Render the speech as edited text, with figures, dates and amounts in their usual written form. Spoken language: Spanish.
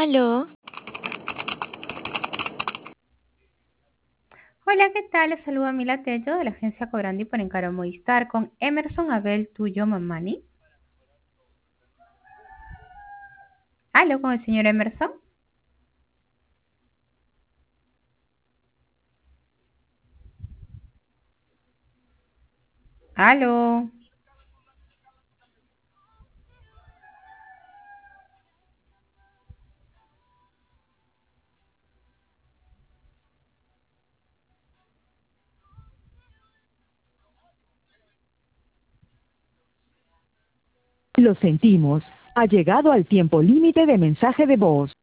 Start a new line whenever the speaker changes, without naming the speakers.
Aló,
Hola, ¿qué tal? Les saluda Mila Tello de la agencia Cobrandi por Encaro Movistar con Emerson Abel Tuyo Mamani. Aló, con el señor Emerson. Aló.
Lo sentimos. Ha llegado al tiempo límite de mensaje de voz.